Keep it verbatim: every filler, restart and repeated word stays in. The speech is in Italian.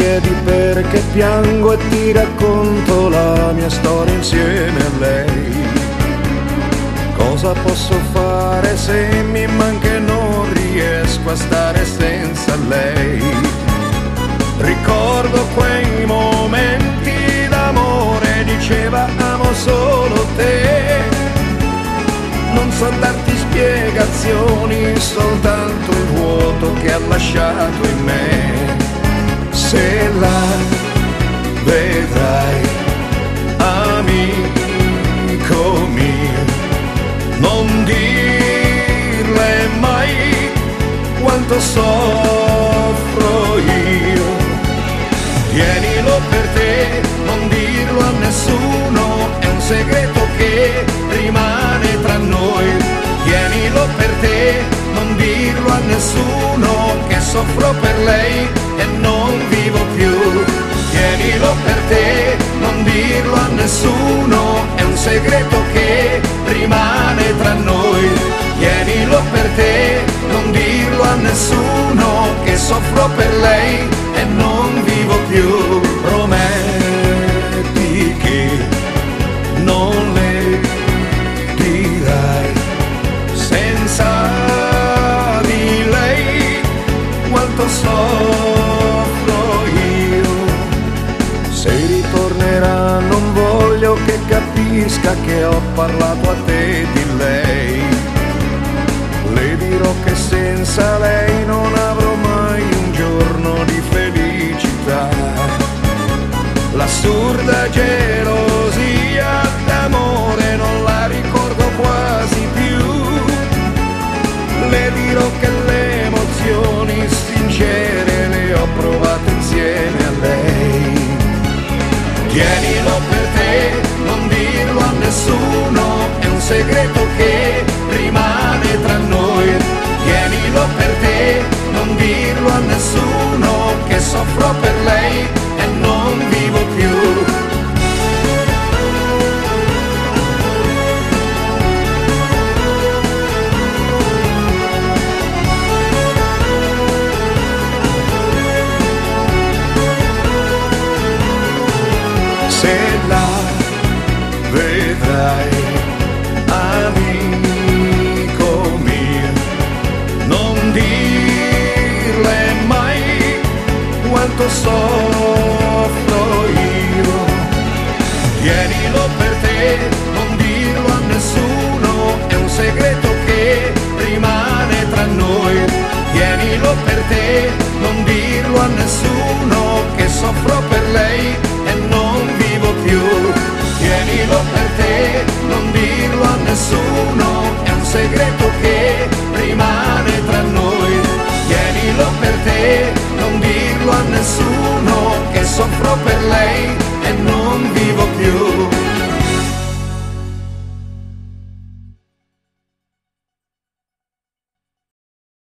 chiedi perché piango e ti racconto la mia storia insieme a lei. Cosa posso fare se mi manca e non riesco a stare senza lei? Ricordo quei momenti d'amore, diceva amo solo te. Non so darti spiegazioni, soltanto il vuoto che ha lasciato in me. Se la vedrai, amico mio, non dirle mai quanto soffro io. Tienilo per te, non dirlo a nessuno, è un segreto che rimane tra noi. Tienilo per te, non dirlo a nessuno, che soffro per lei e non vivo più. Tienilo per te, non dirlo a nessuno, è un segreto che rimane tra noi. Tienilo per te, non dirlo a nessuno, che soffro per lei e non vivo più. Prometti che non le dirai senza di lei quanto soffro io. Se ritornerà non voglio che capisca che ho parlato a te di lei. Le dirò che senza lei non avrò mai un giorno di felicità. L'assurda gelosia d'amore non la ricordo quasi più. Le dirò che le emozioni sincere le ho provate insieme a lei. Tienilo per te, non dirlo a nessuno, è un segreto che rimane tra noi. Tienilo per te, non dirlo a nessuno, che soffro per lei e non vivo più. Se la vedrai, amico mio, non dirle mai quanto so